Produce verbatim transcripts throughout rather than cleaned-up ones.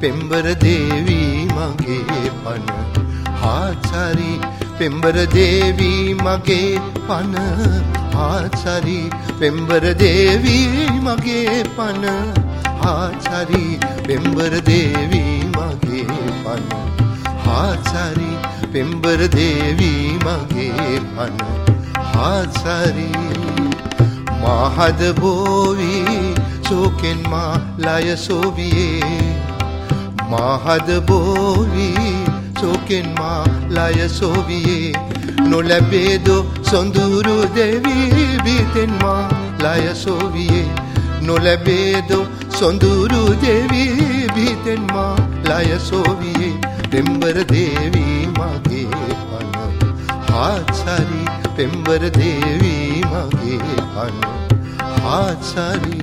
පෙම්බර දේවී මගේ පන ආචාරි පෙම්බර දේවී මගේ පන ආචාරි පෙම්බර දේවී මගේ පන ආචාරි පෙම්බර දේවී මගේ පන ආචාරි පෙම්බර දේවී මගේ පන ආචාරි මහද බෝවි ශෝකෙන් මා ලය සෝවියේ මහද බෝවි ශෝකෙන් මා ලය සෝවියේ නොලැබේදෝ සොඳුරු දෙවී බිතෙන් මා ලය සෝවියේ නොලැබේදෝ සොඳුරු දෙවී බිතෙන් මා ලය සෝවියේ පෙම්බර දේවී මගේ පන ආචාරි පෙම්බර දේවී මගේ පන ආචාරි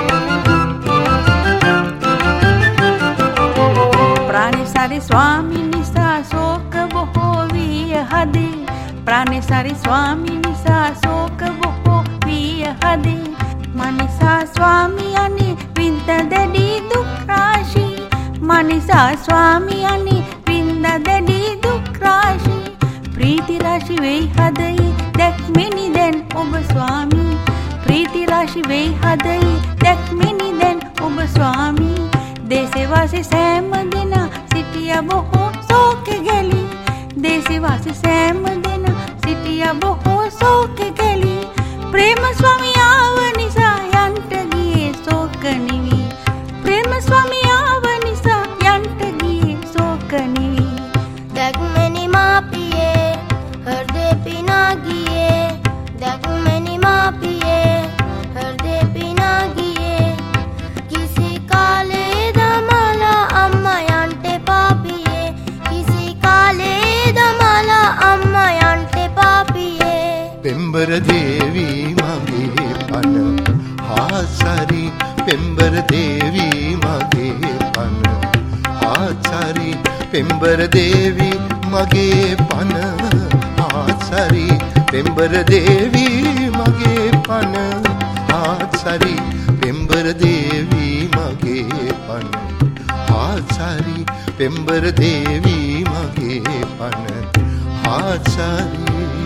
ප්‍රාණේසාරි ස්වාමී නිසා ශෝක බොහෝ විය හදේ ප්‍රාණේසාරි ස්වාමී නිසා ශෝක බොහෝ විය හදේ මනිසා ස්වාමී අනේ විඳ දැඩි දුක් රාශි මනිසා ස්වාමී අනේ විඳ දැඩි දුක් රාශි ප්‍රීති රාශි වෙයි හදේ දැක්මෙනි දැන් ඔබ ස්වාමී ප්‍රීති රාශි වෙයි හදේ දැක්මෙනි දැන් ඔබ ස්වාමී දේශවාසී සෑම දෙනා සිටිය බොහෝ ශෝක ගැලි දේශවාසී සෑම දෙනා සිටිය බොහෝ ශෝක ගැලි ප්‍රේම ස්වාමී ආව නිසා යන්ට ගියේ ශෝක නිවි ප්‍රේම ස්වාමී ආව නිසා යන්ට ගියේ ශෝක නිවි දැක්මෙනි මාපියේ හෘදේ පිනා ගියේ දැක්මෙනි මාපියේ හෘදේ පිනා ගියේ කිසි කාලේ දමලා අම්මා යන්ට පාපියේ කිසි කාලේ දමලා අම්මා යන්ට පාපියේ පෙම්බර දේවී මගේ පන ආචාරි පෙම්බර දේවී මගේ පන ආචාරි පෙම්බර දේවී මගේ පන ආචාරි පෙම්බර දේවී මගේ පන ආචාරි පෙම්බර දේවී මගේ පන ආචාරි පෙම්බර දේවී මගේ පන ආචාරි